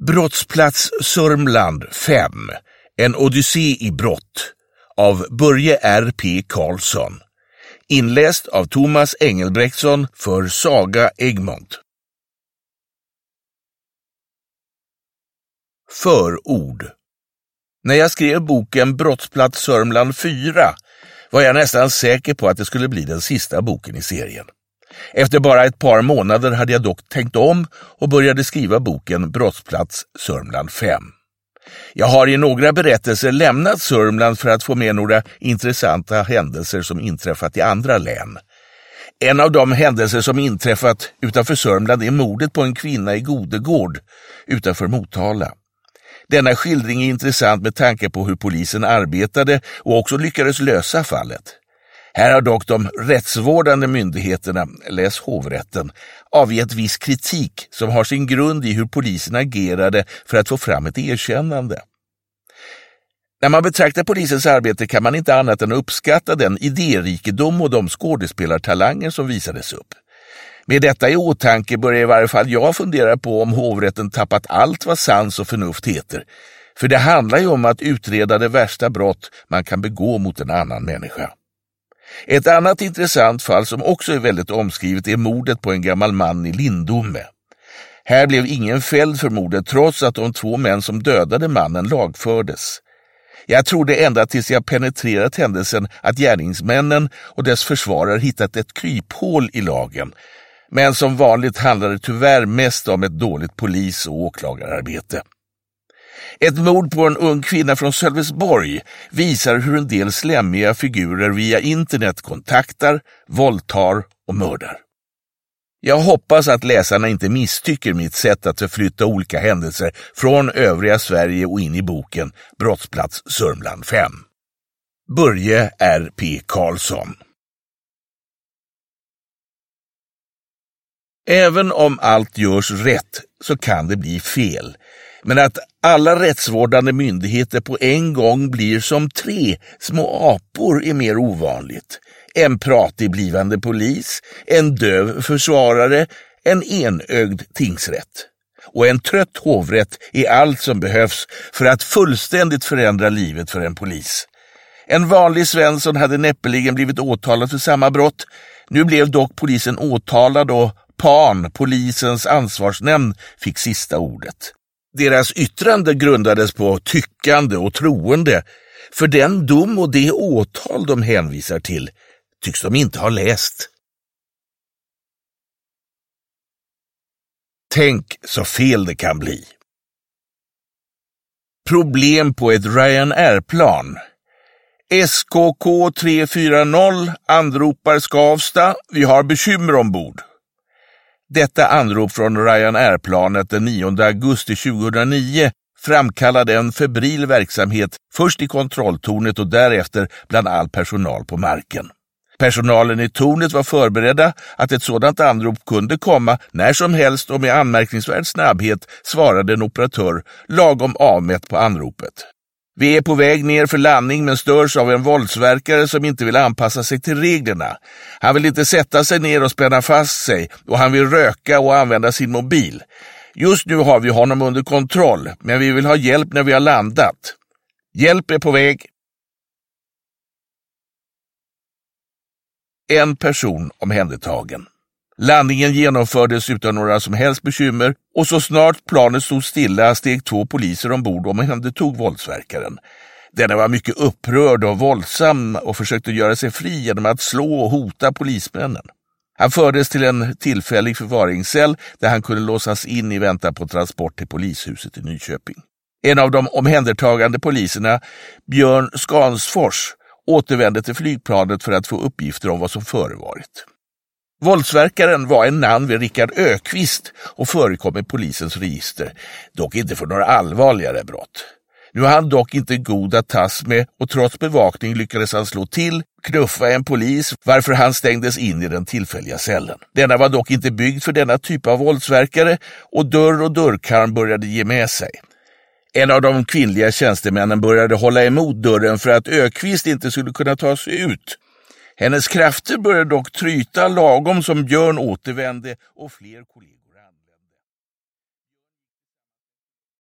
Brottsplats Sörmland 5. En odyssé i brott av Börje R.P. Karlsson. Inläst av Thomas Engelbrektsson för Saga Egmont. Förord. När jag skrev boken Brottsplats Sörmland 4 var jag nästan säker på att det skulle bli den sista boken i serien. Efter bara ett par månader hade jag dock tänkt om och började skriva boken Brottsplats Sörmland 5. Jag har i några berättelser lämnat Sörmland för att få med några intressanta händelser som inträffat i andra län. En av de händelser som inträffat utanför Sörmland är mordet på en kvinna i Godegård utanför Motala. Denna skildring är intressant med tanke på hur polisen arbetade och också lyckades lösa fallet. Här har dock de rättsvårdande myndigheterna, läs hovrätten, avgett viss kritik som har sin grund i hur polisen agerade för att få fram ett erkännande. När man betraktar polisens arbete kan man inte annat än uppskatta den idérikedom och de skådespelartalanger som visades upp. Med detta i åtanke börjar i varje fall jag fundera på om hovrätten tappat allt vad sans och förnuft heter. För det handlar ju om att utreda det värsta brott man kan begå mot en annan människa. Ett annat intressant fall som också är väldigt omskrivet är mordet på en gammal man i Lindome. Här blev ingen fälld för mordet trots att de 2 män som dödade mannen lagfördes. Jag trodde ända tills jag penetrerat händelsen att gärningsmännen och dess försvarare hittat ett kryphål i lagen. Men som vanligt handlar det tyvärr mest om ett dåligt polis- och åklagararbete. Ett mord på en ung kvinna från Sölvesborg visar hur en del slämmiga figurer via internet kontaktar, våldtar och mördar. Jag hoppas att läsarna inte misstycker mitt sätt att förflytta olika händelser från övriga Sverige och in i boken Brottsplats Sörmland 5. Börje R.P. Karlsson. Även om allt görs rätt så kan det bli fel. Men att alla rättsvårdande myndigheter på en gång blir som 3 små apor är mer ovanligt. En pratig blivande polis, en döv försvarare, en enögd tingsrätt. Och en trött hovrätt är allt som behövs för att fullständigt förändra livet för en polis. En vanlig Svensson hade näppeligen blivit åtalad för samma brott. Nu blev dock polisen åtalad och PAN, polisens ansvarsnämnd, fick sista ordet. Deras yttrande grundades på tyckande och troende, för den dom och det åtal de hänvisar till tycks de inte ha läst. Tänk så fel det kan bli. Problem på ett Ryanair-plan. SKK 340 anropar Skavsta, vi har bekymmer ombord. Detta anrop från Ryanair-planet den 9 augusti 2009 framkallade en febril verksamhet först i kontrolltornet och därefter bland all personal på marken. Personalen i tornet var förberedda att ett sådant anrop kunde komma när som helst och med anmärkningsvärd snabbhet svarade en operatör lagom avmätt på anropet. Vi är på väg ner för landning men störs av en våldsverkare som inte vill anpassa sig till reglerna. Han vill inte sätta sig ner och spänna fast sig och han vill röka och använda sin mobil. Just nu har vi honom under kontroll men vi vill ha hjälp när vi har landat. Hjälp är på väg. En person omhändertagen. Landningen genomfördes utan några som helst bekymmer och så snart planet stod stilla steg 2 poliser ombord och omhändertog våldsverkaren. Denna var mycket upprörd och våldsam och försökte göra sig fri genom att slå och hota polismännen. Han fördes till en tillfällig förvaringscell där han kunde låsas in i väntan på transport till polishuset i Nyköping. En av de omhändertagande poliserna, Björn Skansfors, återvände till flygplanet för att få uppgifter om vad som förevarit. Våldsverkaren var en man vid Rickard Ökvist och förekom i polisens register, dock inte för några allvarligare brott. Nu var han dock inte god att tas med och trots bevakning lyckades han slå till, knuffa en polis varför han stängdes in i den tillfälliga cellen. Denna var dock inte byggd för denna typ av våldsverkare och dörr och dörrkarm började ge med sig. En av de kvinnliga tjänstemännen började hålla emot dörren för att Ökvist inte skulle kunna ta sig ut. Hennes krafter började dock tryta lagom som Björn återvände och fler kollegor.